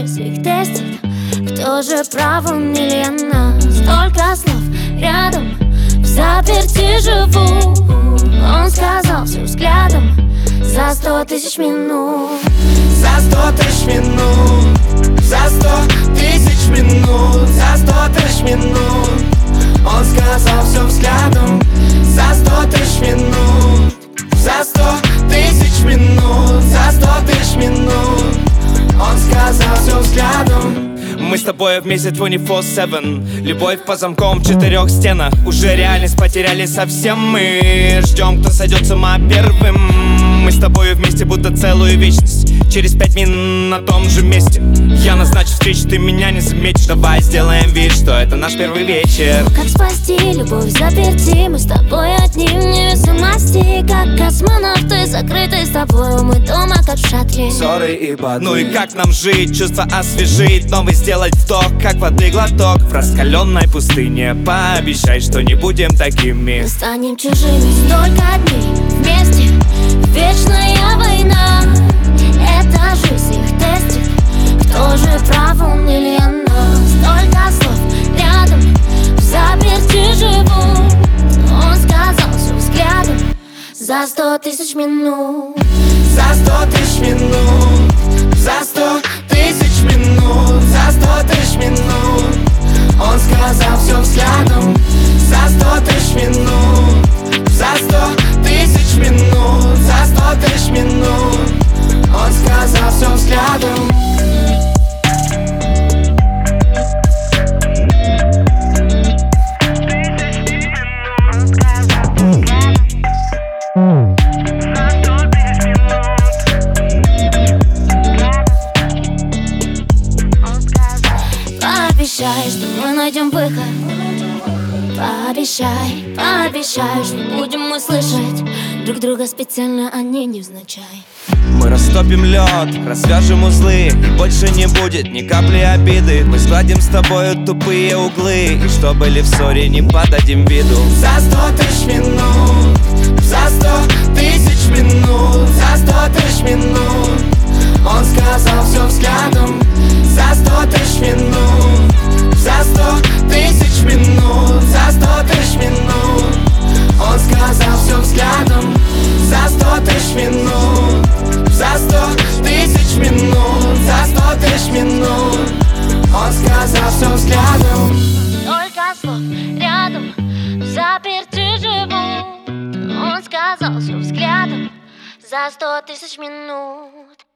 жизнь их тестит. Кто же прав, он или она? Столько слов рядом, в заперти живу. Он сказал все взглядом за 100 тысяч минут. За 100 тысяч минут, за 100 тысяч минут, за 100 тысяч минут. Он сказал все взглядом за 100 тысяч минут. За 100 тысяч минут, за 100 тысяч минут. Он сказал все взглядом. Мы с тобой вместе 24/7. Любовь по замкам в 4 стенах. Уже реальность потеряли совсем. Мы ждем, кто сойдет с ума первым. Мы с тобой вместе будто целую вечность. Через 5 минут на том же месте я назначу встречу, ты меня не заметишь. Давай сделаем вид, что это наш первый вечер. Как спасти любовь заперти? Мы с тобой одни в невесомости, как космонавты, закрыты с тобой. Мы дома, как в шатре. Ссоры и бады. Ну и как нам жить, чувства освежить, новый сделать вдох, как воды глоток в раскаленной пустыне. Пообещай, что не будем такими. Мы станем чужими. Столько дней вместе, вечная война. Это жизнь их тестит. Кто же прав, он или она? Столько слов рядом, в заперти живу. Он сказал все взглядом за 100 тысяч минут. За 100 тысяч минут, за 100 тысяч минут, за 100 тысяч минут. Он сказал все взглядом за 100 тысяч минут. За 100 тысяч минут, за 100 тысяч минут. Он сказал все взглядом. Пообещай, что мы найдем выход. Пообещай, пообещай, что будем мы слышать друг друга специально, а не невзначай. Мы растопим лед, развяжем узлы, и больше не будет ни капли обиды. Мы сгладим с тобою тупые углы, и что были в ссоре, не подадим виду. За 100 тысяч минут, за 100 тысяч минут, за 100 тысяч минут. Он сказал все взглядом за 100 тысяч минут. За 100 тысяч минут, за 100 тысяч минут. Он сказал все взглядом за 100 тысяч минут. За 100 тысяч минут, за 100 тысяч минут. Он сказал все взглядом. Только слов рядом, в заперти живу. Он сказал все взглядом за 100 тысяч минут.